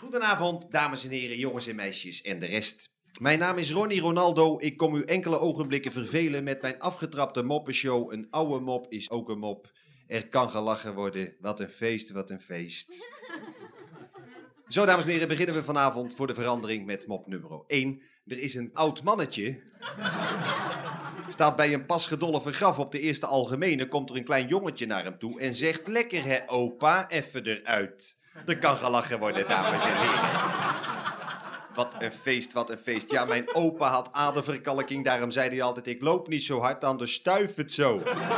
Goedenavond, dames en heren, jongens en meisjes en de rest. Mijn naam is Ronnie Ronaldo. Ik kom u enkele ogenblikken vervelen met mijn afgetrapte moppenshow. Een oude mop is ook een mop. Er kan gelachen worden. Wat een feest, wat een feest. Zo, dames en heren, beginnen we vanavond voor de verandering met mop nummer 1. Er is een oud mannetje. Staat bij een pas gedolven graf op de eerste algemene. Komt er een klein jongetje naar hem toe en zegt: lekker hè opa, even eruit. Er kan gelachen worden, dames en heren. Wat een feest, wat een feest. Ja, mijn opa had aderverkalking, daarom zei hij altijd: ik loop niet zo hard, anders stuift het zo.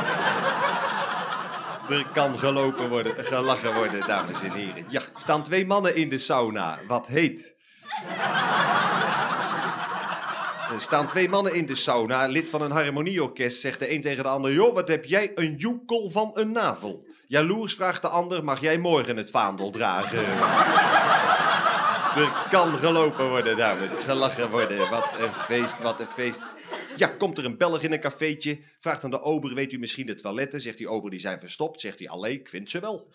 Er kan gelachen worden, dames en heren. Ja, er staan 2 mannen in de sauna. Wat heet? Er staan 2 mannen in de sauna, lid van een harmonieorkest, zegt de een tegen de ander: joh, wat heb jij een joekel van een navel? Jaloers vraagt de ander: mag jij morgen het vaandel dragen? Er kan gelopen worden, dames. Gelachen worden. Wat een feest, wat een feest. Ja, komt er een Belg in een cafeetje, vraagt aan de ober: weet u misschien de toiletten? Zegt die ober: die zijn verstopt. Zegt hij: allee, ik vind ze wel.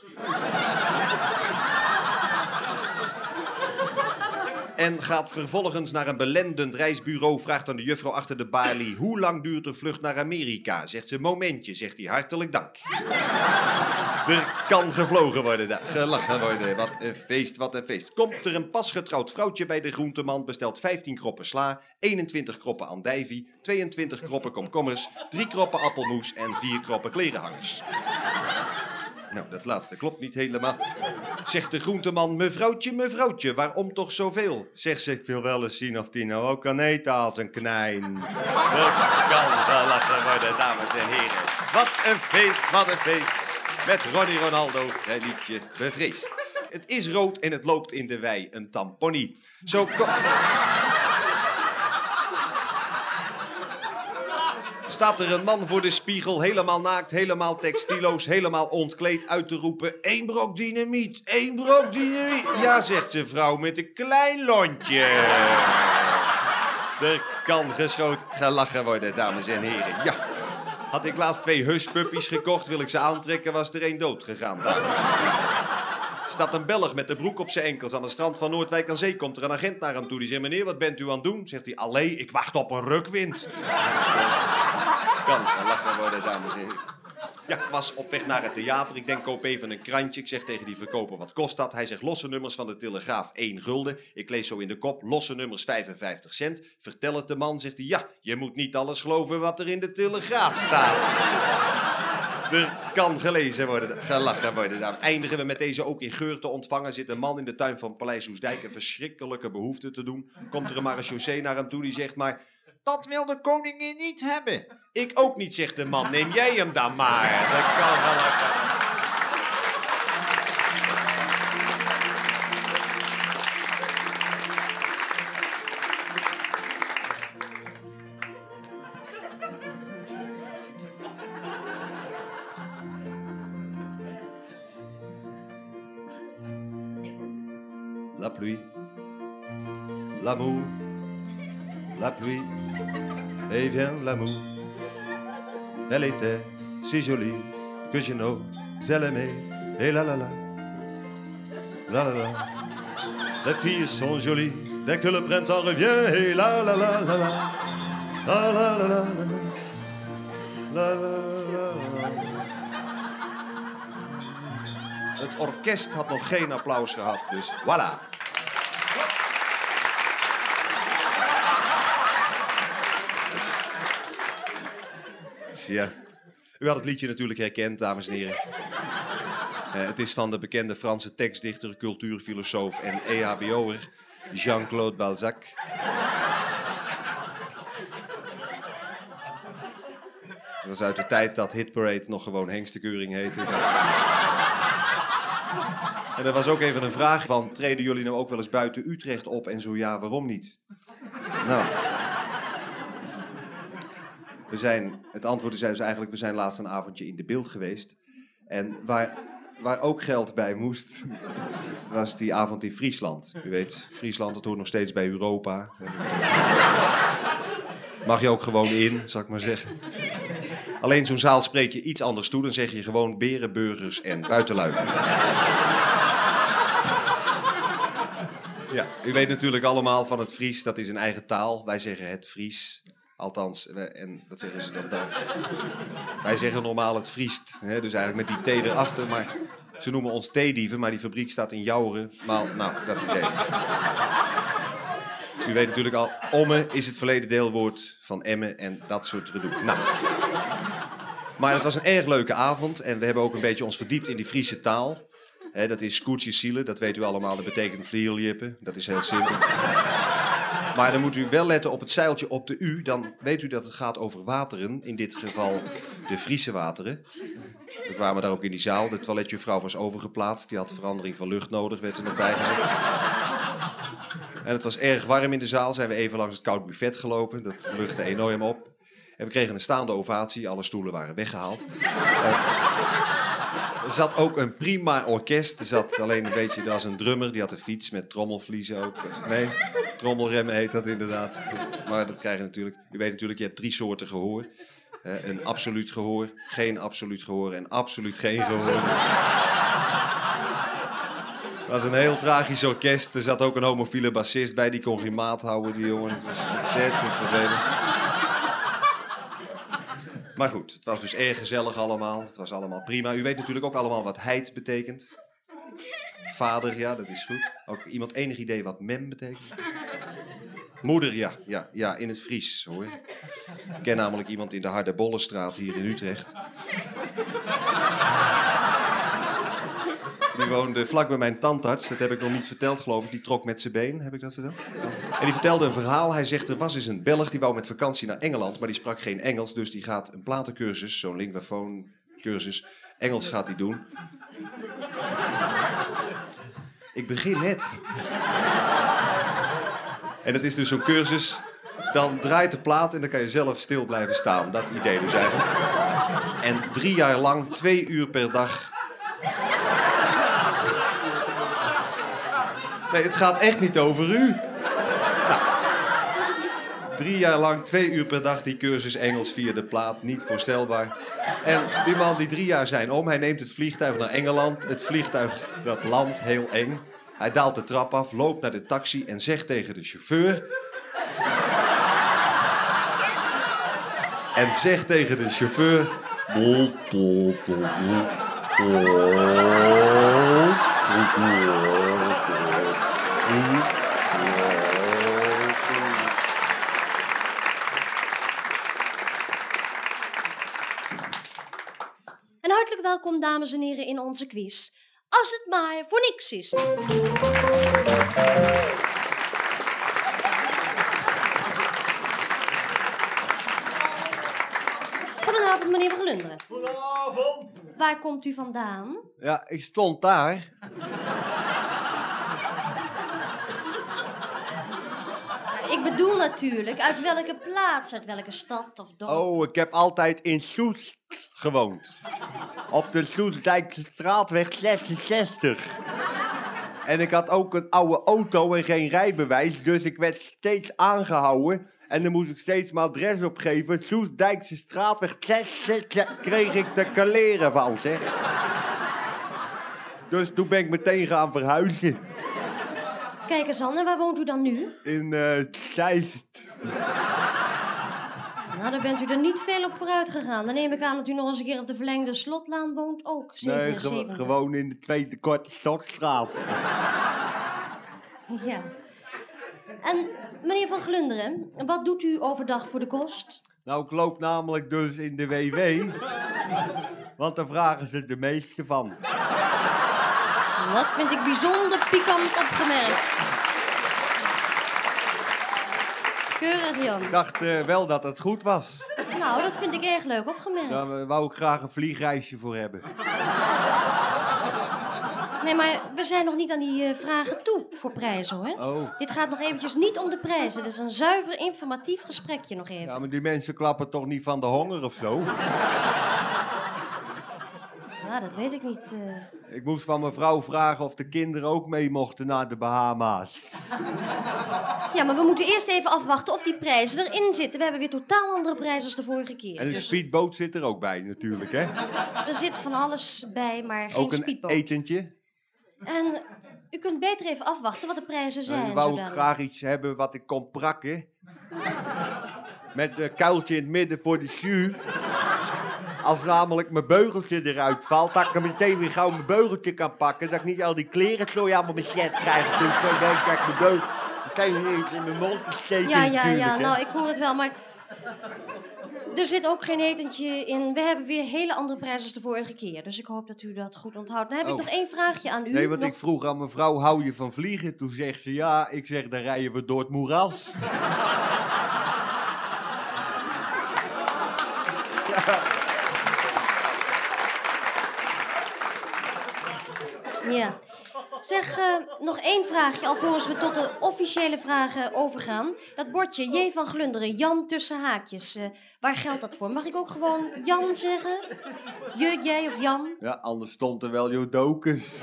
En gaat vervolgens naar een belendend reisbureau, vraagt aan de juffrouw achter de balie: hoe lang duurt de vlucht naar Amerika? Zegt ze: momentje. Zegt hij: hartelijk dank. Er kan gevlogen worden, gelachen worden. Wat een feest, wat een feest. Komt er een pasgetrouwd vrouwtje bij de groenteman, bestelt 15 kroppen sla, 21 kroppen andijvie, 22 kroppen komkommers, 3 kroppen appelmoes en 4 kroppen klerenhangers. Nou, dat laatste klopt niet helemaal. Zegt de groenteman: mevrouwtje, waarom toch zoveel? Zegt ze: ik wil wel eens zien of die nou ook kan eten als een knijn. Er kan gelachen worden, dames en heren. Wat een feest, wat een feest. Met Ronnie Ronaldo, het liedje Bevreesd. Het is rood en het loopt in de wei, een tamponie. Zo staat er een man voor de spiegel, helemaal naakt, helemaal textieloos, helemaal ontkleed, uit te roepen: 1 brok dynamiet, 1 brok dynamiet. Ja, zegt ze: vrouw met een klein lontje. Er kan gelachen worden, dames en heren. Ja. Had ik laatst 2 huspuppies gekocht, wil ik ze aantrekken, was er 1 dood gegaan, dames en heren. Staat een Belg met de broek op zijn enkels aan het strand van Noordwijk aan Zee. Komt er een agent naar hem toe, die zegt: meneer, wat bent u aan het doen? Zegt hij: allee, ik wacht op een rukwind. Kan gelachen worden, dames en heren. Ja, ik was op weg naar het theater. Ik denk, koop even een krantje. Ik zeg tegen die verkoper: wat kost dat? Hij zegt: losse nummers van de Telegraaf 1 gulden. Ik lees zo in de kop: losse nummers 55 cent. Vertel het de man, zegt hij: ja, je moet niet alles geloven wat er in de Telegraaf staat. Er kan gelezen worden, gelachen worden. Nou, eindigen we met deze ook in geur te ontvangen. Zit een man in de tuin van Paleis Soestdijk een verschrikkelijke behoefte te doen. Komt er een marechaussee naar hem toe, die zegt: maar dat wil de koningin niet hebben. Ik ook niet, zegt de man. Neem jij hem dan maar. Dat kan gelachen. La pluie, l'amour, la pluie, et vient l'amour. Elle était si jolie que je n'osais l'aimer, et la la la, la la la. Les filles sont jolies dès que le printemps revient, et la la la la la, la la la la, la la la la. Het orkest had nog geen applaus gehad, dus voilà. Ja, u had het liedje natuurlijk herkend, dames en heren. Het is van de bekende Franse tekstdichter, cultuurfilosoof en EHBO'er Jean-Claude Balzac. Dat was uit de tijd dat Hitparade nog gewoon Hengstekeuring heette. En er was ook even een vraag van: treden jullie nou ook wel eens buiten Utrecht op? En zo ja, waarom niet? Nou... Het antwoord is dus eigenlijk: we zijn laatst een avondje in De Bilt geweest. En waar ook geld bij moest, was die avond in Friesland. U weet, Friesland, dat hoort nog steeds bij Europa. Mag je ook gewoon in, zal ik maar zeggen. Alleen zo'n zaal spreek je iets anders toe. Dan zeg je gewoon beren, burgers en buitenlui. Ja, u weet natuurlijk allemaal van het Fries, dat is een eigen taal. Wij zeggen het Fries. Althans, en wat zeggen ze dan daar? Wij zeggen normaal het Friest, hè, dus eigenlijk met die T erachter. Maar ze noemen ons theedieven, maar die fabriek staat in Jouren. Maar, nou, dat idee. U weet natuurlijk al, omme is het verleden deelwoord van Emmen en dat soort gedoe. Nou. Maar het was een erg leuke avond en we hebben ook een beetje ons verdiept in die Friese taal. Hè, dat is Koetje Zielen, dat weet u allemaal, dat betekent vlierlippen. Dat is heel simpel. Maar dan moet u wel letten op het zeiltje op de U. Dan weet u dat het gaat over wateren. In dit geval de Friese wateren. We kwamen daar ook in die zaal. De toiletjuffrouw was overgeplaatst. Die had verandering van lucht nodig, werd er nog bij gezegd. En het was erg warm in de zaal. Zijn we even langs het koud buffet gelopen. Dat luchtte enorm op. En we kregen een staande ovatie. Alle stoelen waren weggehaald. Er zat ook een prima orkest. Er zat alleen een beetje, er was een drummer, die had een fiets met trommelvliezen ook. Nee, trommelremmen heet dat inderdaad. Maar dat krijg je natuurlijk. U weet natuurlijk, je hebt 3 soorten gehoor. Een absoluut gehoor, geen absoluut gehoor en absoluut geen gehoor. Het was een heel tragisch orkest. Er zat ook een homofiele bassist bij, die kon geen maat houden, die jongen. Het was ontzettend vervelend. Maar goed, het was dus erg gezellig allemaal. Het was allemaal prima. U weet natuurlijk ook allemaal wat heid betekent. Vader, ja, dat is goed. Ook iemand enig idee wat mem betekent? Moeder, ja, in het Fries, hoor. Ik ken namelijk iemand in de Harderbollenstraat hier in Utrecht. Die woonde vlak bij mijn tandarts. Dat heb ik nog niet verteld, geloof ik. Die trok met zijn been, heb ik dat verteld? En die vertelde een verhaal. Hij zegt, er was eens een Belg, die wou met vakantie naar Engeland, maar die sprak geen Engels, dus die gaat een platencursus, zo'n lingvafoon-cursus, Engels gaat hij doen. Ik begin net. En het is dus zo'n cursus, dan draait de plaat en dan kan je zelf stil blijven staan. Dat idee dus eigenlijk. En 3 jaar lang, 2 uur per dag. Nee, het gaat echt niet over u. Nou, 3 jaar lang, 2 uur per dag die cursus Engels via de plaat. Niet voorstelbaar. En die man die 3 jaar zijn om, hij neemt het vliegtuig naar Engeland. Het vliegtuig, dat landt heel eng. Hij daalt de trap af, loopt naar de taxi en zegt tegen de chauffeur... En zegt tegen de chauffeur... En hartelijk welkom, dames en heren, in onze quiz. Als het maar voor niks is. Goedenavond, meneer Van Glunderen. Goedenavond. Waar komt u vandaan? Ja, ik stond daar. Ik bedoel natuurlijk, uit welke plaats, uit welke stad of dorp? Oh, ik heb altijd in Soest gewoond. Op de Soestdijkse straatweg 66. En ik had ook een oude auto en geen rijbewijs, dus ik werd steeds aangehouden. En dan moest ik steeds mijn adres opgeven. Soestdijkse straatweg 66 kreeg ik te kaleren van, zeg. Dus toen ben ik meteen gaan verhuizen. Kijk eens aan, en waar woont u dan nu? In Zeist. Nou, daar bent u er niet veel op vooruit gegaan. Dan neem ik aan dat u nog eens een keer op de verlengde Slotlaan woont, ook 77. Nee, gewoon in de Tweede Korte Stokstraat. Ja. En meneer Van Glunderen, wat doet u overdag voor de kost? Nou, ik loop namelijk dus in de WW. Want daar vragen ze de meeste van. Dat vind ik bijzonder pikant opgemerkt. Keurig, Jan. Ik dacht wel dat het goed was. Nou, dat vind ik erg leuk opgemerkt. Daar wou ik graag een vliegreisje voor hebben. Nee, maar we zijn nog niet aan die vragen toe voor prijzen, hoor. Oh. Dit gaat nog eventjes niet om de prijzen. Dit is een zuiver informatief gesprekje nog even. Ja, maar die mensen klappen toch niet van de honger of zo? Ja, dat weet ik niet. Ik moest van mijn vrouw vragen of de kinderen ook mee mochten naar de Bahama's. Ja, maar we moeten eerst even afwachten of die prijzen erin zitten. We hebben weer totaal andere prijzen als de vorige keer. En een Dus speedboot zit er ook bij natuurlijk, hè? er zit van alles bij, maar geen Ook een speedboot. etentje. En U kunt beter even afwachten wat de prijzen zijn. Ik wou zo dadelijk. graag iets hebben wat ik kon prakken. Met een kuiltje in het midden voor de jus. Als namelijk mijn beugeltje eruit valt, dat ik er meteen weer gauw mijn beugeltje kan pakken. Dat ik niet al die kleren zo allemaal besjet krijg. Dus zo denk ik dat ik mijn beugel meteen iets in mijn mond te steken. Ja, natuurlijk, hè. nou, ik hoor het wel, maar... Er zit ook geen etentje in. We hebben weer hele andere prijzen als de vorige keer. Dus ik hoop dat u dat goed onthoudt. Dan heb ik Oh. nog één vraagje aan u. Nee, want Nog- ik vroeg aan mevrouw, hou je van vliegen? Toen zegt ze ja. Ik zeg, dan rijden we door het moeras. Ja. Zeg, nog één vraagje, alvorens we tot de officiële vragen overgaan. Dat bordje, J. van Glunderen, Jan tussen haakjes. Waar geldt dat voor? Mag ik ook gewoon Jan zeggen? Je, jij of Jan? Ja, anders stond er wel Jodokus.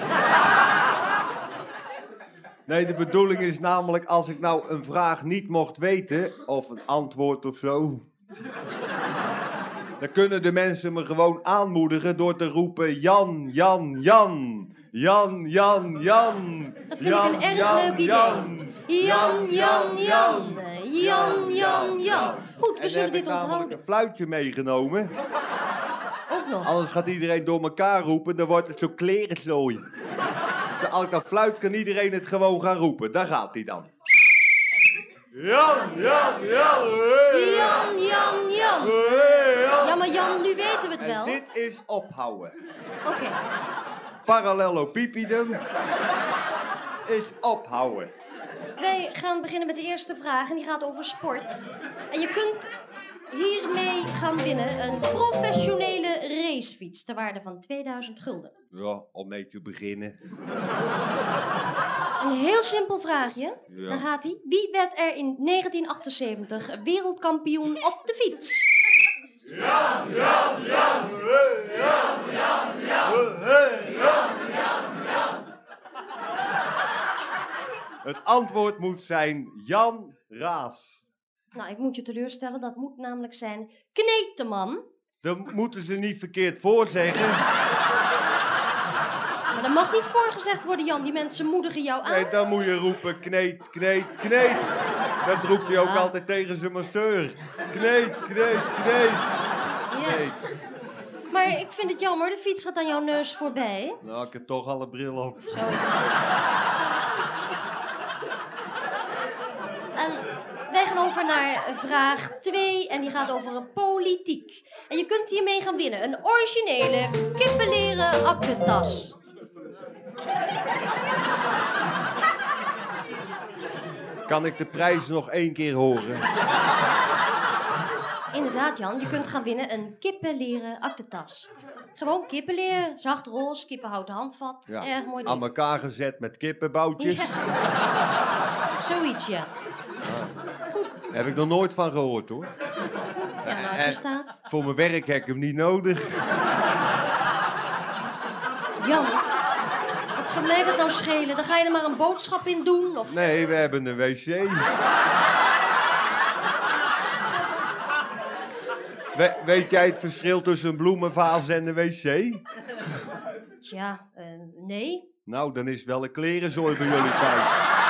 Nee, de bedoeling is namelijk als ik nou een vraag niet mocht weten, of een antwoord of zo, dan kunnen de mensen me gewoon aanmoedigen door te roepen Jan, Jan, Jan. Jan, Jan, Jan. Dat vind ik een erg leuk idee. Jan, Jan, Jan. Jan, Jan, Jan. Goed, we zullen dit En dan heb ik namelijk onthouden. een fluitje meegenomen. Ook nog. Anders gaat iedereen door elkaar roepen, dan wordt het zo klerenzooi. Dus als ik dan fluit, kan iedereen het gewoon gaan roepen. Daar gaat hij dan. Jan, Jan, Jan. Jan, Jan, Jan. Ja, maar Jan, nu weten we het En wel. dit is ophouden. Oké. Parallelopipedum is ophouden. Wij gaan beginnen met de eerste vraag en die gaat over sport. En je kunt hiermee gaan winnen een professionele racefiets ter waarde van 2000 gulden. Ja, om mee te beginnen. Een heel simpel vraagje. Ja. Dan gaat hij. Wie werd er in 1978 wereldkampioen op de fiets? Het antwoord moet zijn Jan Raas. Nou, ik moet je teleurstellen. Dat moet namelijk zijn Kneteman. Dat moeten ze niet verkeerd voorzeggen. Maar dat mag niet voorgezegd worden, Jan. Die mensen moedigen jou aan. Nee, dan moet je roepen kneet, kneet, kneet. Dat roept hij ook Ah. altijd tegen zijn masseur. Kneet, kneet, kneet. Ja. Kneet. Maar ik vind het jammer. De fiets gaat aan jouw neus voorbij. Nou, ik heb toch al een bril op. Zo is dat. En wij gaan over naar vraag 2 en die gaat over politiek. En je kunt hiermee gaan winnen. Een originele kippenleren aktentas. Kan ik de prijs nog 1 keer horen? Inderdaad, Jan. Je kunt gaan winnen een kippenleren aktentas. Gewoon kippenleer, zacht roze, kippenhouten handvat. Erg mooi Aan ding. elkaar gezet met kippenboutjes. Ja. Zoiets, ja. Heb ik nog nooit van gehoord, hoor. Ja, nou, het staat. Voor mijn werk heb ik hem niet nodig. Jan, wat kan mij dat nou schelen? Dan ga je er maar een boodschap in doen, of... Nee, we hebben een wc. Weet jij het verschil tussen een bloemenvaas en een wc? Tja, nee. Nou, dan is het wel een klerenzooi bij jullie thuis.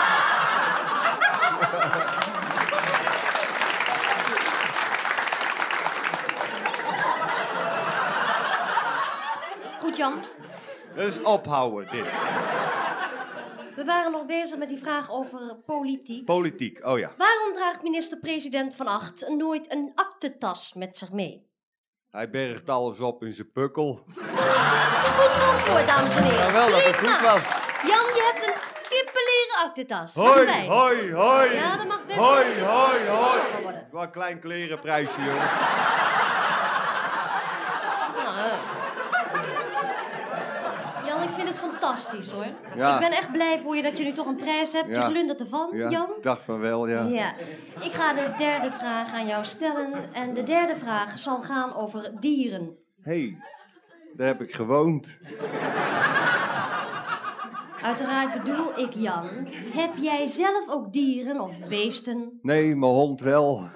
Goed, Jan. Dat is ophouden, dit. We waren nog bezig met die vraag over politiek. Politiek, oh ja. Waarom draagt minister-president Van Acht nooit een aktentas met zich mee? Hij bergt alles op in zijn pukkel. Goed antwoord, dames en heren. Jawel, dat het Prima. goed was. Jan, je hebt een kippenleren aktentas. Wat Hoi, fijn. hoi, hoi. Ja, dat mag best Hoi, eventjes hoi, hoi. gezongen worden. Wat een klein klerenprijsje, joh. Nou, Jan, ik vind het fantastisch, hoor. Ja. Ik ben echt blij voor je dat je nu toch een prijs hebt. Je Ja. glundert ervan, Ja, Jan. ik dacht van wel, ja. Ja. Ik ga de derde vraag aan jou stellen. En de derde vraag zal gaan over dieren. Hé, daar heb ik gewoond. Uiteraard bedoel ik, Jan. Heb jij zelf ook dieren of beesten? Nee, mijn hond wel.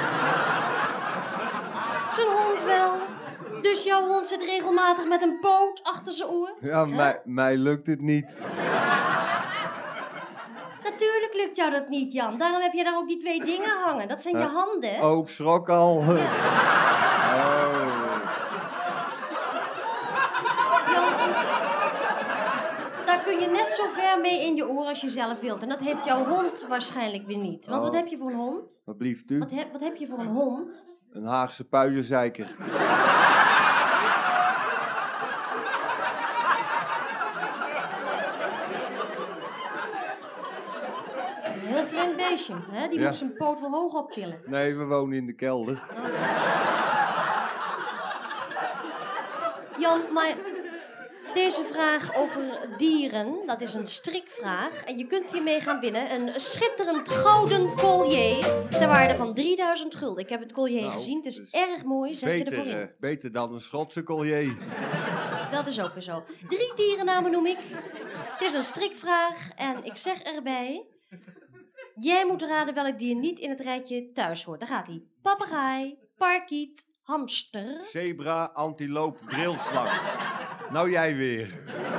Zijn hond wel. Dus jouw hond zit regelmatig met een poot achter zijn oor? Ja, mij lukt het niet. Natuurlijk lukt jou dat niet, Jan. Daarom heb je daar ook die 2 dingen hangen. Dat zijn je handen. Oh, ik schrok al. Oh. Jan, daar kun je net zo ver mee in je oor als je zelf wilt. En dat heeft jouw hond waarschijnlijk weer niet. Want wat heb je voor een hond? Wat blieft u? Wat heb je voor een hond? Een Haagse puienzeiker. Een heel vreemd beestje, hè? Die Ja. moet zijn poot wel hoog optillen. Nee, we wonen in de kelder. Jan, maar deze vraag over dieren, dat is een strikvraag. En je kunt hiermee gaan winnen een schitterend gouden collier ter waarde van 3000 gulden. Ik heb het collier gezien, het is dus erg mooi. Zet je ervoor in. Beter dan een Schotse collier. Dat is ook weer zo. 3 dierennamen noem ik. Het is een strikvraag en ik zeg erbij... Jij moet raden welk dier niet in het rijtje thuis hoort. Daar gaat hij. Papegaai, parkiet, hamster. Zebra, antiloop, brilslang. Nou jij weer.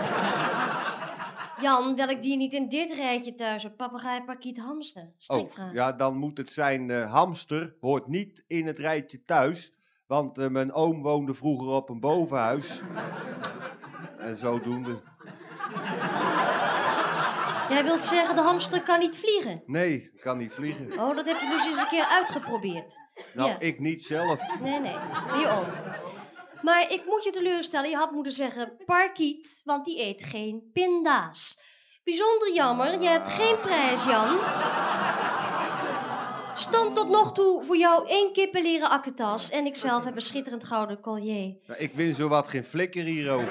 Jan, welk dier niet in dit rijtje thuis hoort? Papegaai, parkiet, hamster. Strikvraag. Ja, dan moet het zijn hamster. Hoort niet in het rijtje thuis. Want mijn oom woonde vroeger op een bovenhuis. En zodoende. Jij wilt zeggen, de hamster kan niet vliegen? Nee, kan niet vliegen. Oh, dat heb je dus eens een keer uitgeprobeerd. Nou, Ja. ik niet zelf. Nee, je oom. Maar ik moet je teleurstellen, je had moeten zeggen parkiet, want die eet geen pinda's. Bijzonder jammer, je hebt geen prijs, Jan. Stand tot nog toe voor jou 1 kippenleren akketas en ik zelf heb een schitterend gouden collier. Nou, ik win zowat geen flikker hier ook.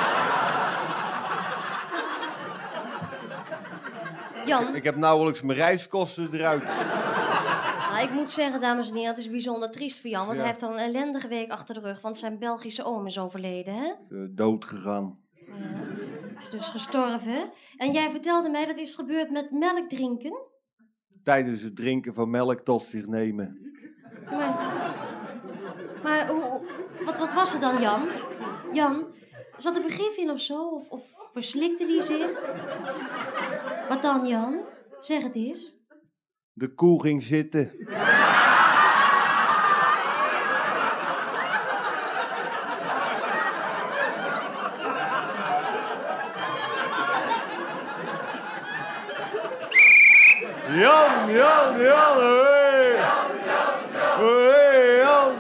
Jan, Ik heb nauwelijks mijn reiskosten eruit. nou, ik moet zeggen, dames en heren, het is bijzonder triest voor Jan, want Ja. hij heeft al een ellendige week achter de rug, want zijn Belgische oom is overleden, hè? Dood gegaan. Ja, is dus gestorven. En jij vertelde mij dat is gebeurd met melk drinken. Tijdens het drinken van melk tot zich nemen. Maar wat was er dan, Jan? Jan, zat er vergif in of zo? Of verslikte die zich? Wat dan, Jan? Zeg het eens. De koe ging zitten. Jan, hey! Hey, Jan!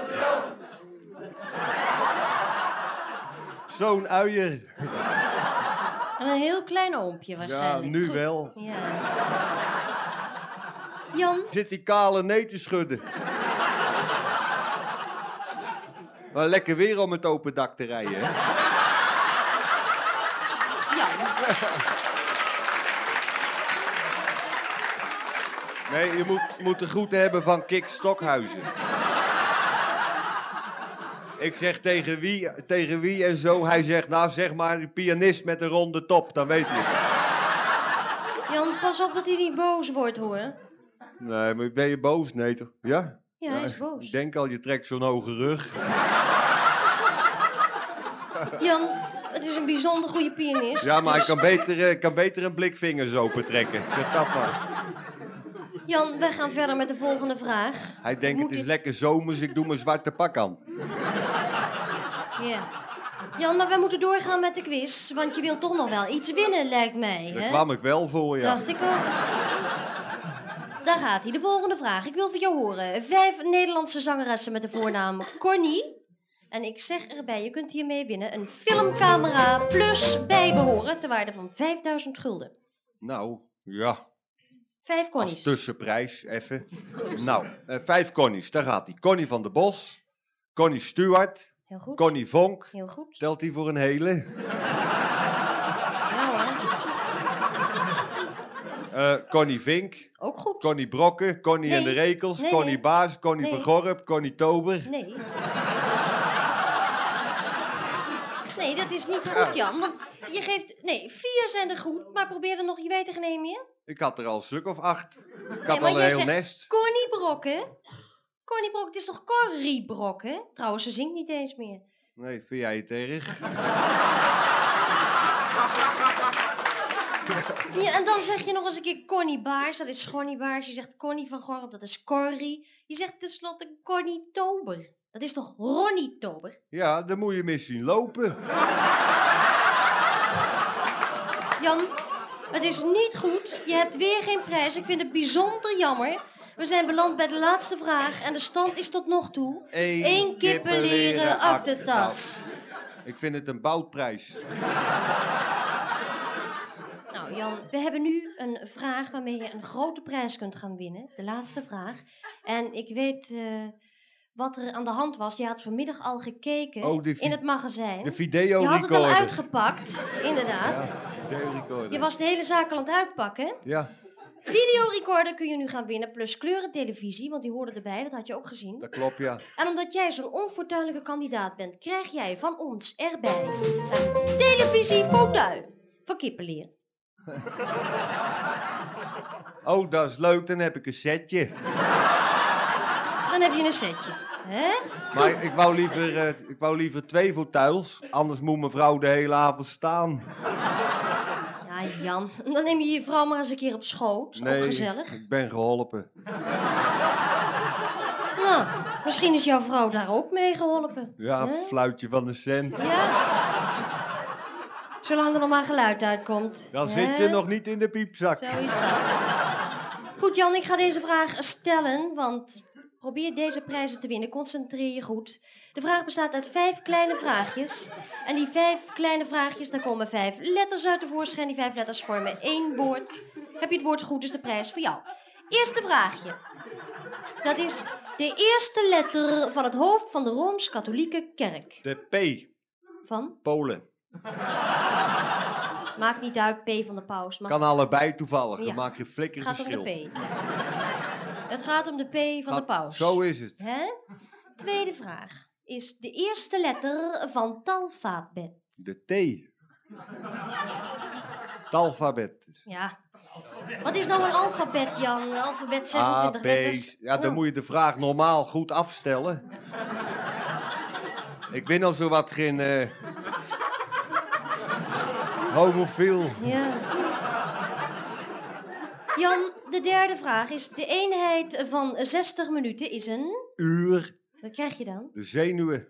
Zo'n uier. En een heel klein oompje waarschijnlijk. Ja, nu Goed. wel. Ja. Jan, Zit die kale nee te schudden. Maar lekker weer om het open dak te rijden, hè? Jan. Nee, je moet de groeten hebben van Kik Stokhuizen. Ik zeg tegen wie en zo. Hij zegt, nou zeg maar, die pianist met een ronde top, dan weet je het. Jan, pas op dat hij niet boos wordt, hoor. Nee, maar ben je boos? Nee toch? Ja? Ja, hij is boos. Ik denk al, je trekt zo'n hoge rug. Jan, het is een bijzonder goede pianist. Ja, maar dus- ik kan beter een blikvingers open trekken. Zeg dat maar. Jan, wij gaan verder met de volgende vraag. Hij denkt, Moet het is dit- lekker zomers, ik doe mijn zwarte pak aan. Ja. Jan, maar wij moeten doorgaan met de quiz, want je wilt toch nog wel iets winnen, lijkt mij, Daar hè? kwam ik wel voor, ja. Dacht ik ook. Daar gaat hij, de volgende vraag. Ik wil van jou horen. 5 Nederlandse zangeressen met de voornaam Connie. En ik zeg erbij, je kunt hiermee winnen een filmcamera plus bijbehoren ter waarde van 5000 gulden. Nou, ja. 5 Als Connies. tussenprijs, even. Nou, 5 Connies, daar gaat hij. Connie van der Bos, Connie Stewart, Heel goed. Connie Vonk. Heel goed. Stelt hij voor een hele. Ja hoor. Connie Vink, Ook goed. Connie Brokken, Connie Nee. en de Rekels, Nee, Connie nee. Baas, Connie Nee. van Gorp, Connie Tober. Nee. Nee, dat is niet goed, Jan. Want je geeft... Nee, 4 zijn er goed, maar probeer er nog je weet te nemen. Ik had er al een stuk of 8. Ik Nee, had maar al een jij heel zegt nest. Connie Brokken. Connie Brokken, het is toch Corrie Brokken? Trouwens, ze zingt niet eens meer. Nee, vind jij het erg? Ja, en dan zeg je nog eens een keer Connie Baars, dat is Connie Baars. Je zegt Connie van Gorp, dat is Corrie. Je zegt tenslotte Connie Tober. Dat is toch Ronnie Tober? Ja, dan moet je misschien lopen. Jan, het is niet goed. Je hebt weer geen prijs. Ik vind het bijzonder jammer. We zijn beland bij de laatste vraag en de stand is tot nog toe... Eén kippenleren aktentas. Ik vind het een boutprijs. Nou Jan, we hebben nu een vraag waarmee je een grote prijs kunt gaan winnen. De laatste vraag. En ik weet wat er aan de hand was. Je had vanmiddag al gekeken in het magazijn. De videorecorder. Je had het al uitgepakt, inderdaad. Ja, videorecorder. Je was de hele zaak al aan het uitpakken. Ja, Videorecorder kun je nu gaan winnen, plus kleurentelevisie, want die hoorde erbij, dat had je ook gezien. dat klopt, ja. En omdat jij zo'n onfortuinlijke kandidaat bent, krijg jij van ons erbij een televisiefauteuil van Kippenleer. Oh, dat is leuk, dan heb ik een setje. Dan heb je een setje. Hè? Maar ik wou liever 2 fauteuils, anders moet mevrouw de hele avond staan. Ja, Jan, dan neem je je vrouw maar eens een keer op schoot. Nee, ook gezellig. ik ben geholpen. Nou, misschien is jouw vrouw daar ook mee geholpen. Ja, een hè? fluitje van een cent. Ja. Zolang er nog maar geluid uitkomt. Dan hè? zit je nog niet in de piepzak. Zo is dat. Goed Jan, ik ga deze vraag stellen, want probeer deze prijzen te winnen. Concentreer je goed. De vraag bestaat uit 5 kleine vraagjes. En die 5 kleine vraagjes, daar komen 5 letters uit tevoorschijn. Die 5 letters vormen 1 woord. Heb je het woord goed, is de prijs voor jou. Eerste vraagje. Dat is de eerste letter van het hoofd van de Rooms-Katholieke Kerk. De P. Van? Polen. Maakt niet uit, P van de paus. Kan allebei toevallig, Ja. dan maak je Het flikker gaat om verschil. de P. Het gaat om de P van de paus. Zo is het. Hè? Tweede vraag. Is de eerste letter van het alfabet. De T. Het alfabet. Ja. Wat is nou een alfabet, Jan? Een alfabet 26 A, B. letters. Ja, dan Nou, moet je de vraag normaal goed afstellen. Ik ben al zowat geen homofiel. Ja. Jan, de derde vraag is... De eenheid van 60 minuten is een... Uur. Wat krijg je dan? De zenuwen.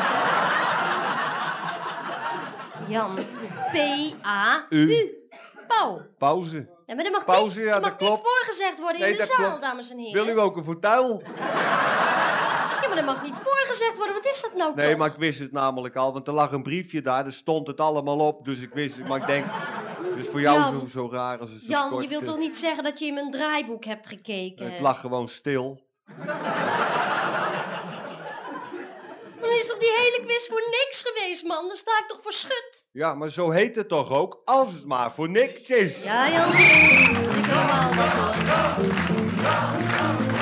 Jan. P-A-U. Pauw. Pauze. Ja, maar dat mag, Pauze, niet, ja, dat dat mag niet klopt. voorgezegd worden Nee, in de dat zaal, klopt. dames en heren. Wil u ook een fauteuil? Ja, maar dat mag niet voorgezegd worden. Wat is dat nou Nee, toch? maar ik wist het namelijk al, want er lag een briefje daar stond het allemaal op. Dus ik wist het, maar ik denk, het is voor jou Jan. zo raar als het zo Jan, kort, je wilt toch niet zeggen dat je in mijn draaiboek hebt gekeken? Het lag gewoon stil. Dan is toch die hele quiz voor niks geweest, man? Dan sta ik toch voor schut? Ja, maar zo heet het toch ook, als het maar voor niks is. Ja, Jan. Ik allemaal wat hoor.